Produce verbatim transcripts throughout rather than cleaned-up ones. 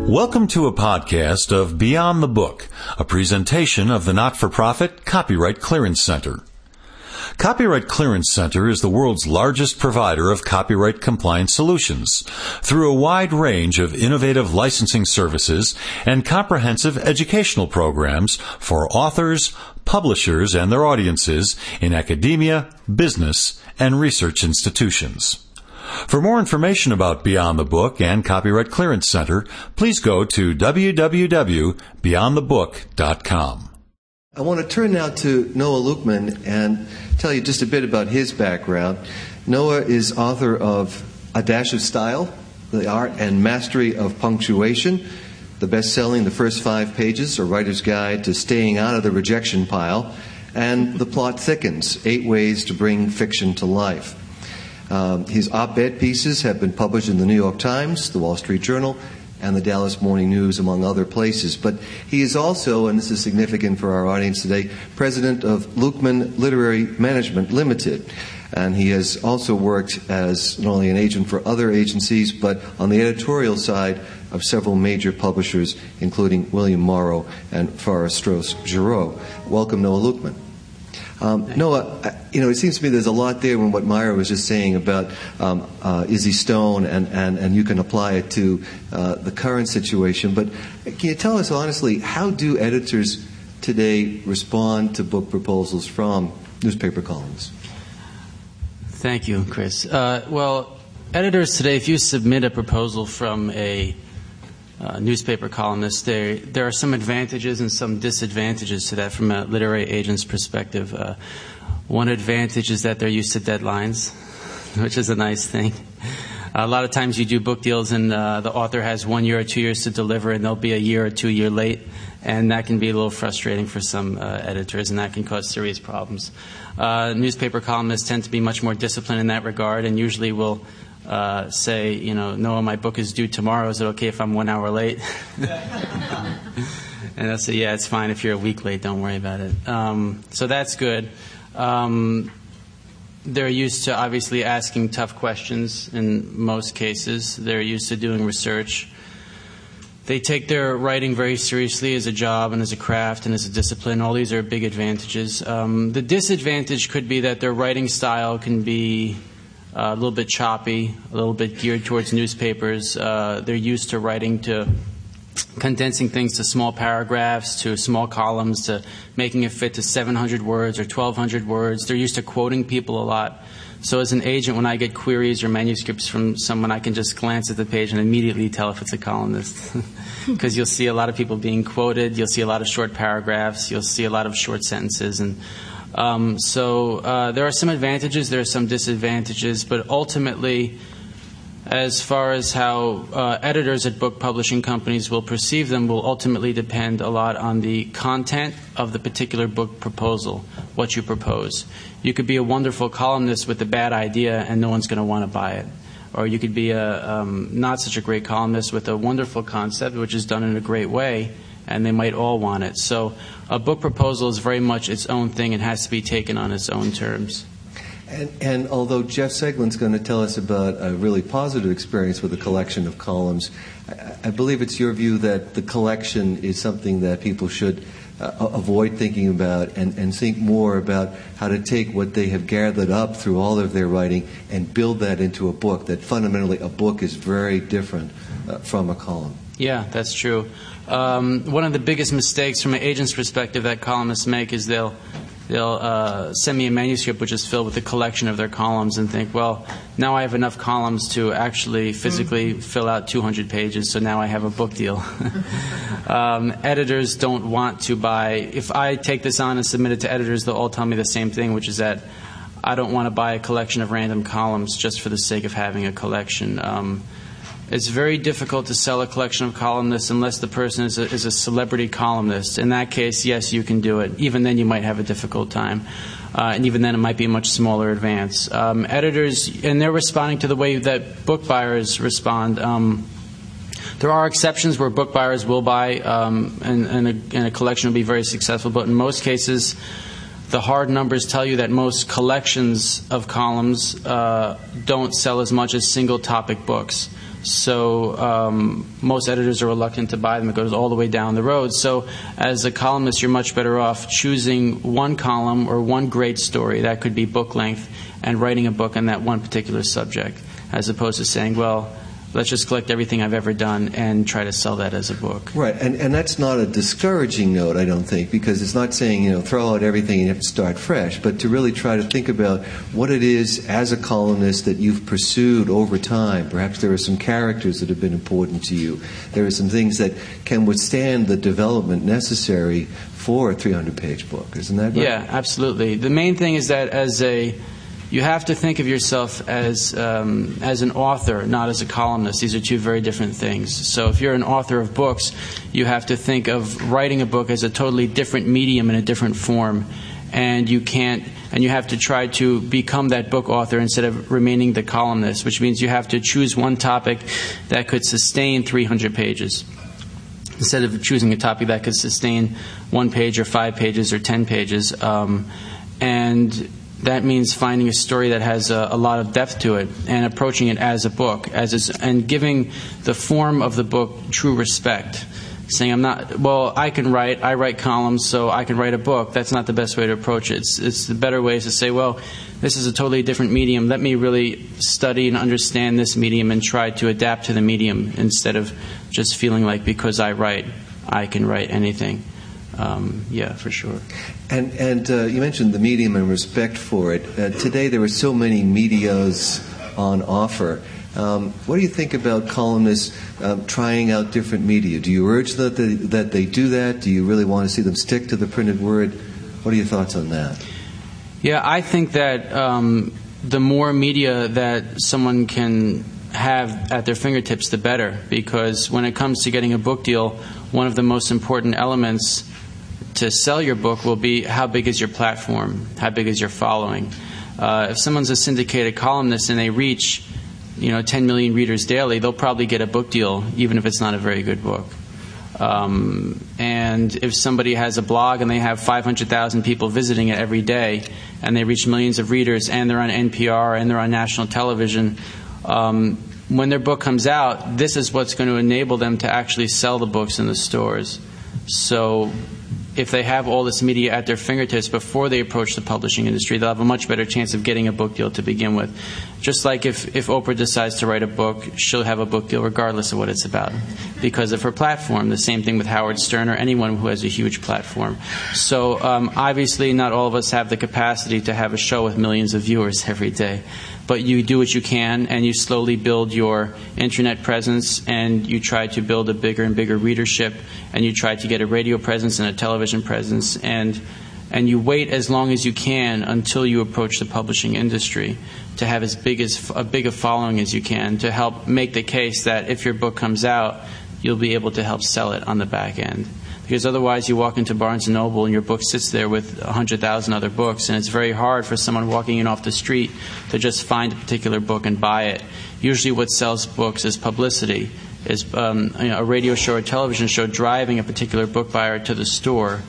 Welcome to a podcast of Beyond the Book, a presentation of the not-for-profit Copyright Clearance Center. Copyright Clearance Center is the world's largest provider of copyright compliance solutions through a wide range of innovative licensing services and comprehensive educational programs for authors, publishers, and their audiences in academia, business, and research institutions. For more information about Beyond the Book and Copyright Clearance Center, please go to w w w dot beyond the book dot com. I want to turn now to Noah Lukeman and tell you just a bit about his background. Noah is author of A Dash of Style, The Art and Mastery of Punctuation, the best-selling The First Five Pages, A Writer's Guide to Staying Out of the Rejection Pile, and The Plot Thickens, Eight Ways to Bring Fiction to Life. Um, his op-ed pieces have been published in the New York Times, the Wall Street Journal, and the Dallas Morning News, among other places. But he is also, and this is significant for our audience today, president of Lukeman Literary Management Limited. And he has also worked as not only an agent for other agencies, but on the editorial side of several major publishers, including William Morrow and Forrest Strauss Giroux. Welcome, Noah Lukeman. Um, Noah, you know, it seems to me there's a lot there in what Myra was just saying about um, uh, Izzy Stone, and, and, and you can apply it to uh, the current situation. But can you tell us honestly, how do editors today respond to book proposals from newspaper columnists? Thank you, Chris. Uh, well, editors today, if you submit a proposal from a Uh, newspaper columnists, there there are some advantages and some disadvantages to that from a literary agent's perspective. Uh, one advantage is that they're used to deadlines, which is a nice thing. A lot of times you do book deals and uh, the author has one year or two years to deliver, and they'll be a year or two year late, and that can be a little frustrating for some uh, editors, and that can cause serious problems. Uh, newspaper columnists tend to be much more disciplined in that regard, and usually will Uh, say, you know, Noah, my book is due tomorrow. Is it okay if I'm one hour late? And they'll say, yeah, it's fine if you're a week late. Don't worry about it. Um, so that's good. Um, they're used to obviously asking tough questions in most cases. They're used to doing research. They take their writing very seriously as a job and as a craft and as a discipline. All these are big advantages. Um, the disadvantage could be that their writing style can be Uh, a little bit choppy, a little bit geared towards newspapers. Uh, they're used to writing to condensing things to small paragraphs, to small columns, to making it fit to seven hundred words or twelve hundred words. They're used to quoting people a lot. So as an agent, when I get queries or manuscripts from someone, I can just glance at the page and immediately tell if it's a columnist. Because you'll see a lot of people being quoted, you'll see a lot of short paragraphs, you'll see a lot of short sentences, and Um, so uh, there are some advantages, there are some disadvantages, but ultimately, as far as how uh, editors at book publishing companies will perceive them, will ultimately depend a lot on the content of the particular book proposal, what you propose. You could be a wonderful columnist with a bad idea and no one's going to want to buy it. Or you could be a um, not such a great columnist with a wonderful concept, which is done in a great way, and they might all want it. So a book proposal is very much its own thing and has to be taken on its own terms. And, and although Jeff Seglin's going to tell us about a really positive experience with a collection of columns, I, I believe it's your view that the collection is something that people should uh, avoid thinking about and, and think more about how to take what they have gathered up through all of their writing and build that into a book, that fundamentally a book is very different uh, from a column. Yeah, that's true. Um, one of the biggest mistakes from an agent's perspective that columnists make is they'll they'll uh, send me a manuscript which is filled with a collection of their columns and think, well, now I have enough columns to actually physically fill out two hundred pages, so now I have a book deal. um, editors don't want to buy. If I take this on and submit it to editors, they'll all tell me the same thing, which is that I don't want to buy a collection of random columns just for the sake of having a collection. Um, It's very difficult to sell a collection of columnists unless the person is a, is a celebrity columnist. In that case, yes, you can do it. Even then, you might have a difficult time. Uh, and even then, it might be a much smaller advance. Um, editors, and they're responding to the way that book buyers respond. Um, there are exceptions where book buyers will buy, um, and, and, a, and a collection will be very successful. But in most cases, the hard numbers tell you that most collections of columns uh, don't sell as much as single topic books. So um, most editors are reluctant to buy them. It goes all the way down the road. So as a columnist, you're much better off choosing one column or one great story that could be book length and writing a book on that one particular subject, as opposed to saying, well, let's just collect everything I've ever done and try to sell that as a book. Right, and and that's not a discouraging note, I don't think, because it's not saying, you know, throw out everything and you have to start fresh, but to really try to think about what it is as a columnist that you've pursued over time. Perhaps there are some characters that have been important to you. There are some things that can withstand the development necessary for a three hundred page book. Isn't that right? Yeah, absolutely. The main thing is that as a You have to think of yourself as um, as an author, not as a columnist. These are two very different things. So if you're an author of books, you have to think of writing a book as a totally different medium in a different form, and you can't. And you have to try to become that book author instead of remaining the columnist, which means you have to choose one topic that could sustain three hundred pages, instead of choosing a topic that could sustain one page or five pages or ten pages, um, and that means finding a story that has a, a lot of depth to it and approaching it as a book, as is, and giving the form of the book true respect. Saying, I'm not, well, I can write, I write columns, so I can write a book. That's not the best way to approach it. It's, it's the better way is to say, well, this is a totally different medium. Let me really study and understand this medium and try to adapt to the medium instead of just feeling like because I write, I can write anything. Um, yeah, for sure. And and uh, you mentioned the medium and respect for it. Uh, today there are so many medias on offer. Um, what do you think about columnists uh, trying out different media? Do you urge that they, that they do that? Do you really want to see them stick to the printed word? What are your thoughts on that? Yeah, I think that um, the more media that someone can have at their fingertips, the better. Because when it comes to getting a book deal, one of the most important elements to sell your book will be how big is your platform, how big is your following. Uh, if someone's a syndicated columnist and they reach, you know, ten million readers daily, they'll probably get a book deal, even if it's not a very good book. Um, and if somebody has a blog and they have five hundred thousand people visiting it every day, and they reach millions of readers, and they're on N P R and they're on national television, um, when their book comes out, this is what's going to enable them to actually sell the books in the stores. So if they have all this media at their fingertips before they approach the publishing industry, they'll have a much better chance of getting a book deal to begin with. Just like if, if Oprah decides to write a book, she'll have a book deal regardless of what it's about because of her platform. The same thing with Howard Stern or anyone who has a huge platform. So um, obviously not all of us have the capacity to have a show with millions of viewers every day. But you do what you can, and you slowly build your internet presence, and you try to build a bigger and bigger readership, and you try to get a radio presence and a television presence, and and you wait as long as you can until you approach the publishing industry to have as big as a big a following as you can to help make the case that if your book comes out, you'll be able to help sell it on the back end. Because otherwise you walk into Barnes and Noble and your book sits there with one hundred thousand other books, and it's very hard for someone walking in off the street to just find a particular book and buy it. Usually what sells books is publicity, is um, you know, a radio show or television show driving a particular book buyer to the store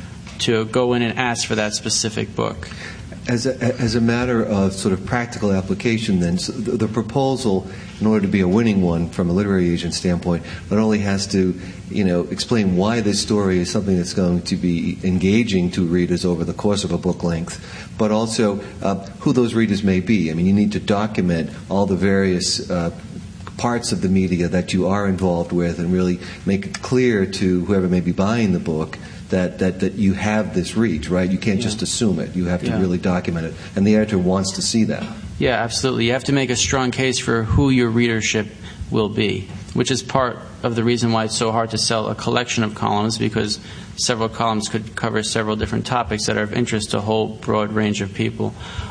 to go in and ask for that specific book. As a, as a matter of sort of practical application, then, so the, the proposal, in order to be a winning one from a literary agent standpoint, not only has to, you know, explain why this story is something that's going to be engaging to readers over the course of a book length, but also uh, who those readers may be. I mean, you need to document all the various uh, parts of the media that you are involved with and really make it clear to whoever may be buying the book that, that, that you have this reach, right? You can't yeah. just assume it. You have to yeah. really document it. And the editor wants to see that. Yeah, absolutely. You have to make a strong case for who your readership will be, which is part of the reason why it's so hard to sell a collection of columns, because several columns could cover several different topics that are of interest to a whole broad range of people.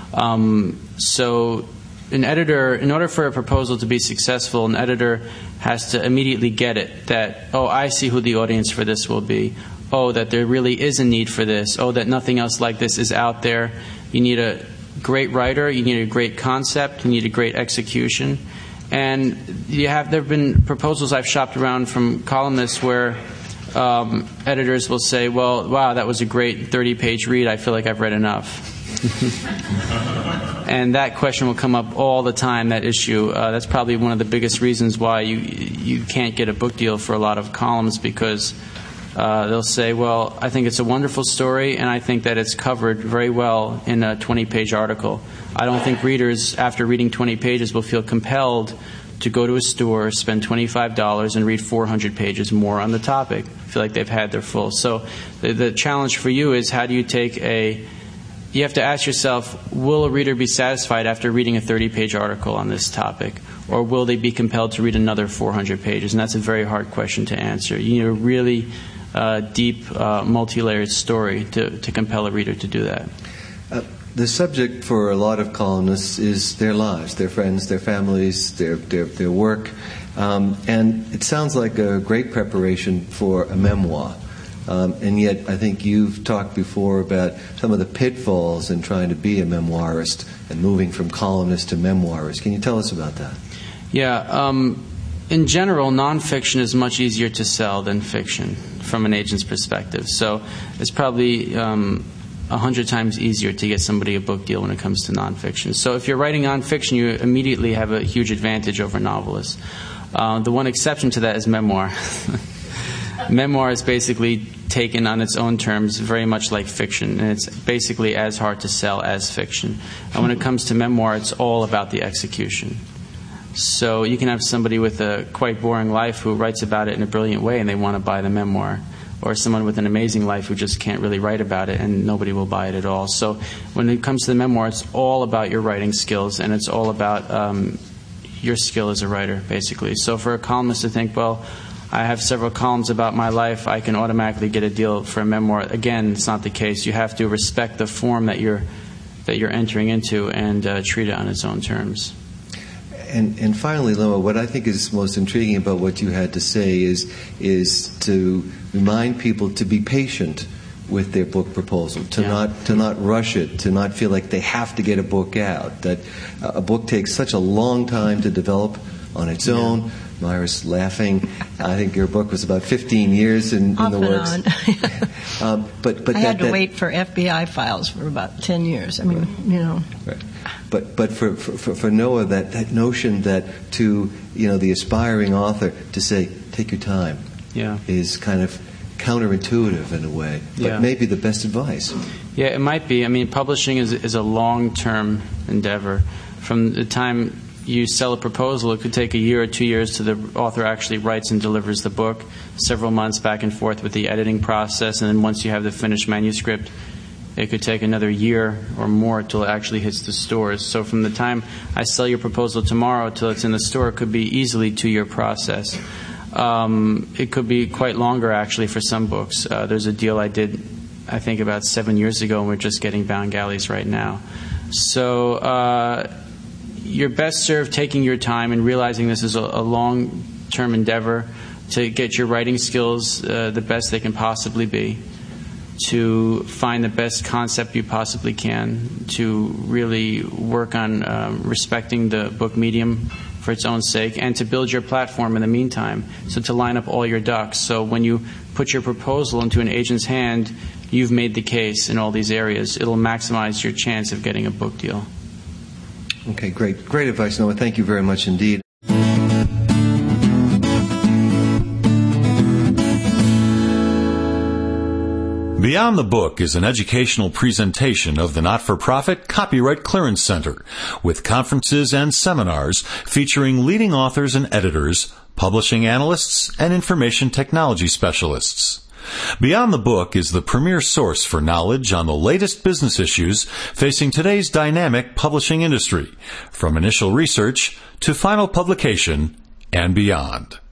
Um, so an editor, in order for a proposal to be successful, an editor has to immediately get it, that, oh, I see who the audience for this will be. Oh, that there really is a need for this. Oh, that nothing else like this is out there. You need a great writer. You need a great concept. You need a great execution. And you have there have been proposals I've shopped around from columnists where um, editors will say, well, wow, that was a great thirty-page read. I feel like I've read enough. And that question will come up all the time, that issue. Uh, that's probably one of the biggest reasons why you you can't get a book deal for a lot of columns, because uh, they'll say, well, I think it's a wonderful story, and I think that it's covered very well in a twenty-page article. I don't think readers, after reading twenty pages, will feel compelled to go to a store, spend twenty-five dollars, and read four hundred pages more on the topic. I feel like they've had their full. So the, the challenge for you is, how do you take a... You have to ask yourself, will a reader be satisfied after reading a thirty-page article on this topic? Or will they be compelled to read another four hundred pages? And that's a very hard question to answer. You need a really uh, deep, uh, multi-layered story to, to compel a reader to do that. Uh, the subject for a lot of columnists is their lives, their friends, their families, their, their, their work. Um, and it sounds like a great preparation for a memoir. Um, and yet, I think you've talked before about some of the pitfalls in trying to be a memoirist and moving from columnist to memoirist. Can you tell us about that? Yeah. Um, in general, nonfiction is much easier to sell than fiction from an agent's perspective. So it's probably um, a hundred times easier to get somebody a book deal when it comes to nonfiction. So if you're writing nonfiction, you immediately have a huge advantage over novelists. Uh, the one exception to that is memoir. Memoir is basically taken on its own terms, very much like fiction, and it's basically as hard to sell as fiction. And when it comes to memoir, it's all about the execution. So you can have somebody with a quite boring life who writes about it in a brilliant way, and they want to buy the memoir. Or someone with an amazing life who just can't really write about it, and nobody will buy it at all. So when it comes to the memoir, it's all about your writing skills, and it's all about um, your skill as a writer, basically. So for a columnist to think, well, I have several columns about my life, I can automatically get a deal for a memoir. Again, it's not the case. You have to respect the form that you're that you're entering into and uh, treat it on its own terms. And, and finally, Loma, what I think is most intriguing about what you had to say is is to remind people to be patient with their book proposal, to yeah. not to not rush it, to not feel like they have to get a book out. That a book takes such a long time to develop on its yeah. own. Myra's laughing. I think your book was about fifteen years in, in the works. um, but but I that, had to that, wait for F B I files for about ten years. I mean, right. you know. Right. But but for, for for Noah, that, that notion that to you know the aspiring author to say take your time, yeah. is kind of counterintuitive in a way, but yeah. maybe the best advice. Yeah, it might be. I mean, publishing is is a long-term endeavor. From the time you sell a proposal, it could take a year or two years to the author actually writes and delivers the book, several months back and forth with the editing process, and then once you have the finished manuscript, it could take another year or more till it actually hits the stores. So from the time I sell your proposal tomorrow till it's in the store, it could be easily a two-year process. Um, it could be quite longer, actually, for some books. Uh, there's a deal I did, I think, about seven years ago, and we're just getting Bound Galleys right now. So uh, you're best served taking your time and realizing this is a, a long-term endeavor to get your writing skills uh, the best they can possibly be, to find the best concept you possibly can, to really work on um, respecting the book medium for its own sake, and to build your platform in the meantime. So to line up all your ducks. So when you put your proposal into an agent's hand, you've made the case in all these areas. It'll maximize your chance of getting a book deal. Okay, great. Great advice, Noah. Thank you very much indeed. Beyond the Book is an educational presentation of the not-for-profit Copyright Clearance Center, with conferences and seminars featuring leading authors and editors, publishing analysts, and information technology specialists. Beyond the Book is the premier source for knowledge on the latest business issues facing today's dynamic publishing industry, from initial research to final publication and beyond.